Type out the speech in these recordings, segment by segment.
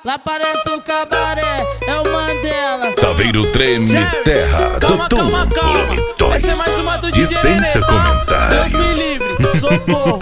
lá parece o cabaré, é o Mandela. Saveiro treme terra do Tum, volume 2. Dispensa comentários. Deus me livre, socorro.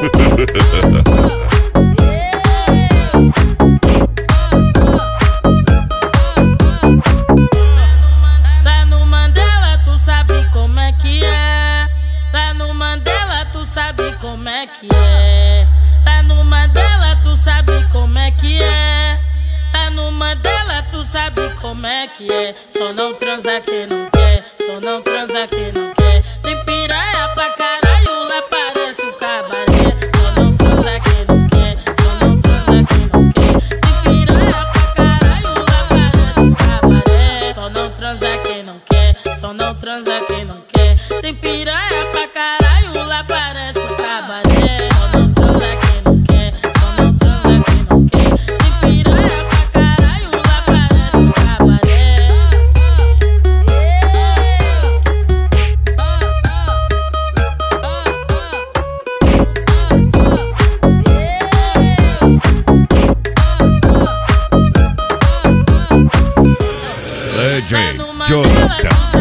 Lá no Mandela tu sabe como é que é. Lá no Mandela tu sabe como é que é. Lá no Mandela tu sabe como é que é. Lá no Mandela tu sabe como é que é. Só não transa quem não quer, só não transa quem não quer. Tem piranha pra caralho, lá parece o cabaré. Só não transa quem não quer, só não transa quem não quer. Tem piranha pra caralho, lá parece o cabaré. Só não transa quem não quer, só não transa quem não quer. Tem piranha pra caralho, lá parece o cabaré. Só não transa quem não quer, só não transa quem não quer. Tem piranha pra caralho, lá parece o cabaré. Legend Jonathan